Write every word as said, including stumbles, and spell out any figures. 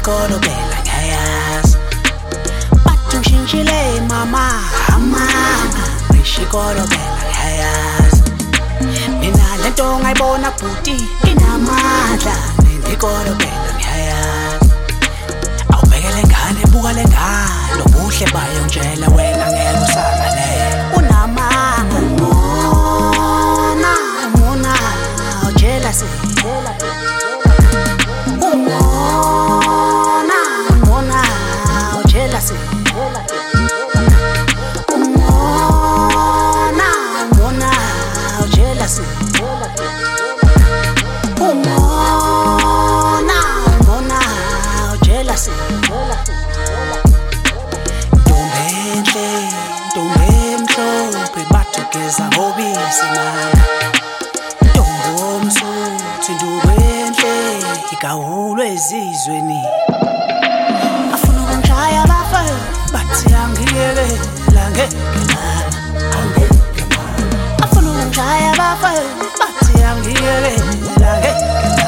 ngikolobela ngiyayazi bathi ushintshile mama mama ngishikolobela ngiyayazi mina lento ngayibona bhuti inamandla ngikolobela ngiyayazi awubhekele ngane buka lengane ubuhle bayo ngitshela wena ngeke usangane unamanga mona mona jealousy umona mona jealousy umona mona jealousy umona mona jealousy ntombenhle ntombemhlophe bathukeza ngobisi mama ntombomsuthi ndukwenhle igawulwe ezizweni afuna ukungishaya bafe bathi angiyekela ngeke mama afuna ukungishaya bafe bathi angiyekela ngeke